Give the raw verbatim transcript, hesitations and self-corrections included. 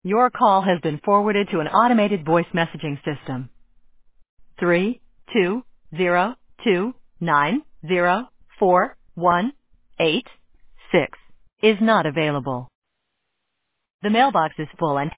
Your call has been forwarded to an automated voice messaging system. Three two zero two nine zero four one eight six is not available. The mailbox is full and